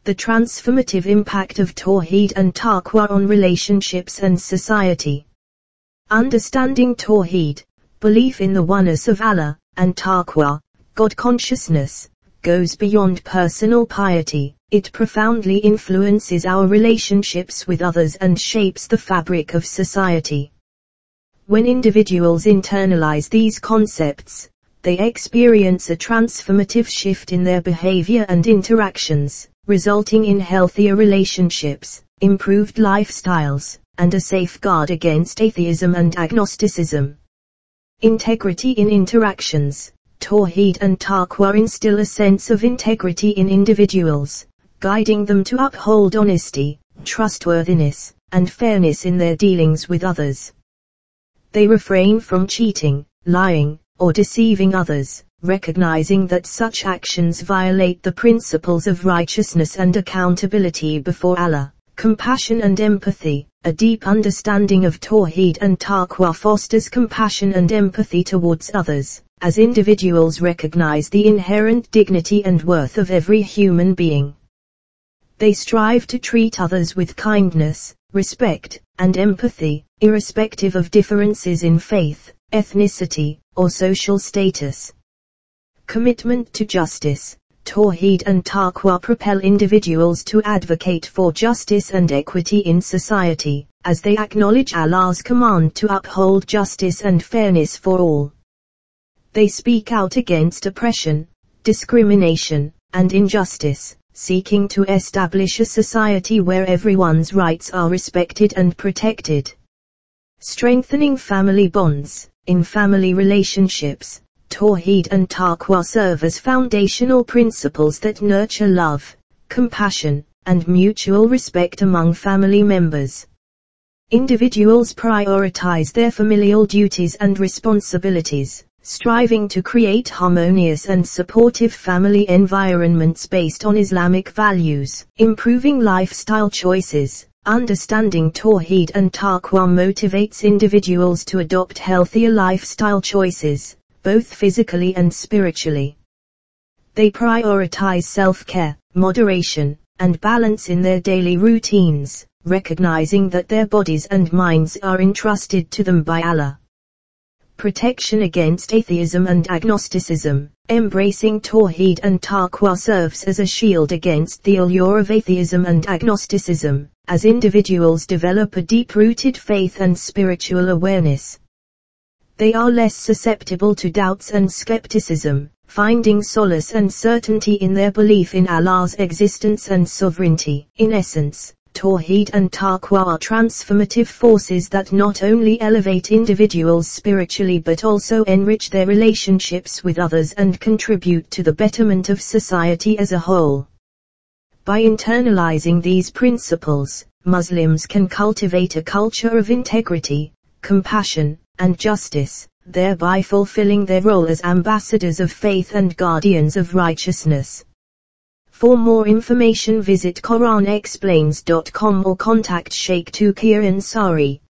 The transformative impact of Tawheed and Taqwa on relationships and society. Understanding Tawheed, belief in the oneness of Allah, and Taqwa, God consciousness, goes beyond personal piety. It profoundly influences our relationships with others and shapes the fabric of society. When individuals internalize these concepts, they experience a transformative shift in their behavior and interactions, resulting in healthier relationships, improved lifestyles, and a safeguard against atheism and agnosticism. Integrity in interactions. Tawheed and Taqwa instill a sense of integrity in individuals, guiding them to uphold honesty, trustworthiness, and fairness in their dealings with others. They refrain from cheating, lying, or deceiving others, recognizing that such actions violate the principles of righteousness and accountability before Allah. Compassion and empathy. A deep understanding of Tawheed and Taqwa fosters compassion and empathy towards others, as individuals recognize the inherent dignity and worth of every human being. They strive to treat others with kindness, respect, and empathy, irrespective of differences in faith, ethnicity, or social status. Commitment to justice. Tawheed and Taqwa propel individuals to advocate for justice and equity in society, as they acknowledge Allah's command to uphold justice and fairness for all. They speak out against oppression, discrimination, and injustice, seeking to establish a society where everyone's rights are respected and protected. Strengthening family bonds. In family relationships, Tawheed and Taqwa serve as foundational principles that nurture love, compassion, and mutual respect among family members. Individuals prioritize their familial duties and responsibilities, striving to create harmonious and supportive family environments based on Islamic values. Improving lifestyle choices. Understanding Tawheed and Taqwa motivates individuals to adopt healthier lifestyle choices, both physically and spiritually. They prioritize self-care, moderation, and balance in their daily routines, recognizing that their bodies and minds are entrusted to them by Allah. Protection against atheism and agnosticism. Embracing Tawheed and Taqwa serves as a shield against the allure of atheism and agnosticism, as individuals develop a deep-rooted faith and spiritual awareness. They are less susceptible to doubts and skepticism, finding solace and certainty in their belief in Allah's existence and sovereignty. In essence, Tawheed and Taqwa are transformative forces that not only elevate individuals spiritually but also enrich their relationships with others and contribute to the betterment of society as a whole. By internalizing these principles, Muslims can cultivate a culture of integrity, compassion, and justice, thereby fulfilling their role as ambassadors of faith and guardians of righteousness. For more information visit QuranExplains.com or contact Sheikh Taqi Ansari.